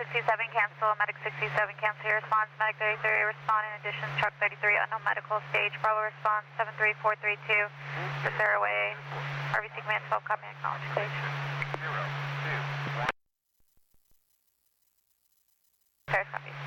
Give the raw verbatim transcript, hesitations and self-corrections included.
sixty-seven, cancel. Medic sixty-seven, cancel your response. Medic thirty-three, respond in addition. Truck thirty-three, unknown medical stage. Bravo response, seven three four three two. The Fairway. R B C Command twelve, copy, acknowledge stage. Zero, two, one. Fair copy.